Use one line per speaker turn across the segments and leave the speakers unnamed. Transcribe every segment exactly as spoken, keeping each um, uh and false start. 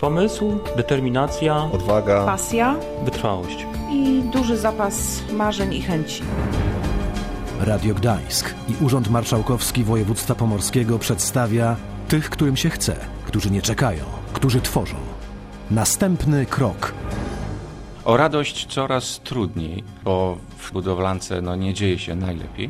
Pomysł, determinacja,
odwaga,
pasja,
wytrwałość
i duży zapas marzeń i chęci.
Radio Gdańsk i Urząd Marszałkowski Województwa Pomorskiego przedstawia tych, którym się chce, którzy nie czekają, którzy tworzą. Następny krok.
O radość coraz trudniej, bo w budowlance no, nie dzieje się najlepiej,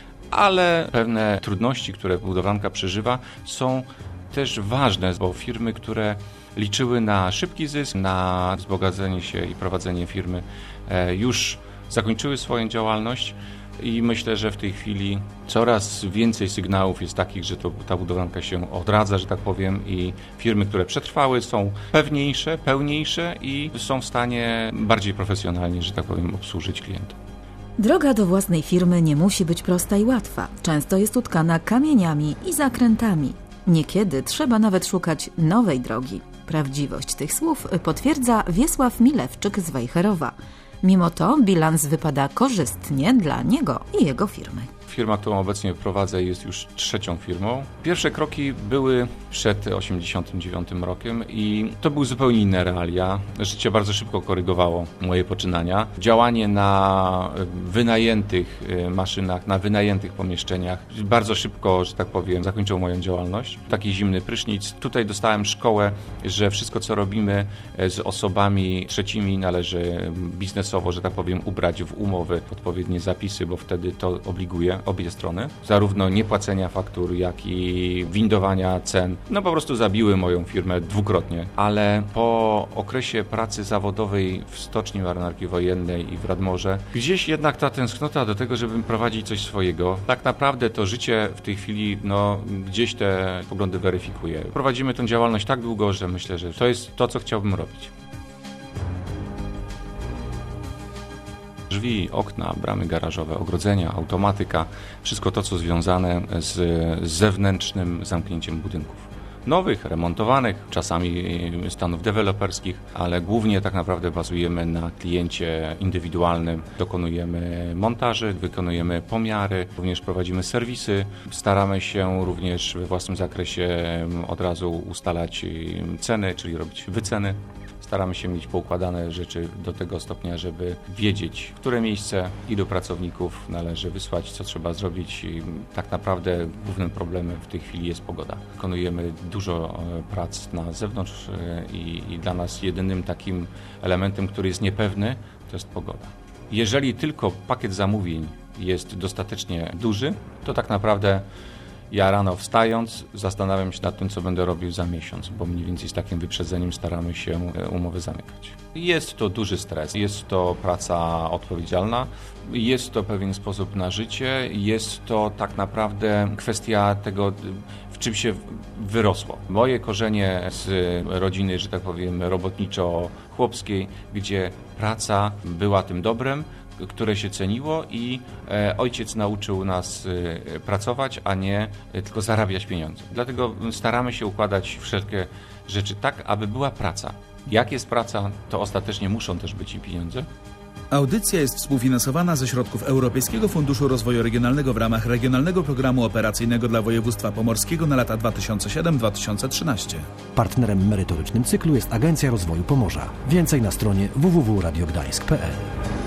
ale pewne trudności, które budowlanka przeżywa, są też ważne, bo firmy, które liczyły na szybki zysk, na wzbogacenie się i prowadzenie firmy, już zakończyły swoją działalność i myślę, że w tej chwili coraz więcej sygnałów jest takich, że to, ta budowlanka się odradza, że tak powiem, i firmy, które przetrwały, są pewniejsze, pełniejsze i są w stanie bardziej profesjonalnie, że tak powiem, obsłużyć klienta.
Droga do własnej firmy nie musi być prosta i łatwa. Często jest utkana kamieniami i zakrętami. Niekiedy trzeba nawet szukać nowej drogi. Prawdziwość tych słów potwierdza Wiesław Milewczyk z Wejherowa. Mimo to bilans wypada korzystnie dla niego i jego firmy.
Firma, którą obecnie prowadzę, jest już trzecią firmą. Pierwsze kroki były przed osiemdziesiątym dziewiątym rokiem i to były zupełnie inne realia. Życie bardzo szybko korygowało moje poczynania. Działanie na wynajętych maszynach, na wynajętych pomieszczeniach bardzo szybko, że tak powiem, zakończyło moją działalność. Taki zimny prysznic. Tutaj dostałem szkołę, że wszystko, co robimy z osobami trzecimi, należy biznesowo, że tak powiem, ubrać w umowy, odpowiednie zapisy, bo wtedy to obliguje obie strony, zarówno niepłacenia faktur, jak i windowania cen. No po prostu zabiły moją firmę dwukrotnie, ale po okresie pracy zawodowej w Stoczni Marynarki Wojennej i w Radmorze, gdzieś jednak ta tęsknota do tego, żeby prowadzić coś swojego. Tak naprawdę to życie w tej chwili, no gdzieś te poglądy weryfikuje. Prowadzimy tę działalność tak długo, że myślę, że to jest to, co chciałbym robić. Drzwi, okna, bramy garażowe, ogrodzenia, automatyka, wszystko to, co związane z zewnętrznym zamknięciem budynków. Nowych, remontowanych, czasami stanów deweloperskich, ale głównie tak naprawdę bazujemy na kliencie indywidualnym. Dokonujemy montaży, wykonujemy pomiary, również prowadzimy serwisy. Staramy się również we własnym zakresie od razu ustalać ceny, czyli robić wyceny. Staramy się mieć poukładane rzeczy do tego stopnia, żeby wiedzieć, w które miejsce, ilu pracowników należy wysłać, co trzeba zrobić. I tak naprawdę głównym problemem w tej chwili jest pogoda. Wykonujemy dużo prac na zewnątrz i, i dla nas jedynym takim elementem, który jest niepewny, to jest pogoda. Jeżeli tylko pakiet zamówień jest dostatecznie duży, to tak naprawdę ja rano wstając zastanawiam się nad tym, co będę robił za miesiąc, bo mniej więcej z takim wyprzedzeniem staramy się umowy zamykać. Jest to duży stres, jest to praca odpowiedzialna, jest to pewien sposób na życie, jest to tak naprawdę kwestia tego, w czym się wyrosło. Moje korzenie z rodziny, że tak powiem, robotniczo-chłopskiej, gdzie praca była tym dobrem, które się ceniło i e, ojciec nauczył nas e, pracować, a nie e, tylko zarabiać pieniądze. Dlatego staramy się układać wszelkie rzeczy tak, aby była praca. Jak jest praca, to ostatecznie muszą też być i pieniądze.
Audycja jest współfinansowana ze środków Europejskiego Funduszu Rozwoju Regionalnego w ramach Regionalnego Programu Operacyjnego dla Województwa Pomorskiego na lata dwa tysiące siódmy do dwa tysiące trzynastego.
Partnerem merytorycznym cyklu jest Agencja Rozwoju Pomorza. Więcej na stronie w w w kropka radio gdańsk kropka p l.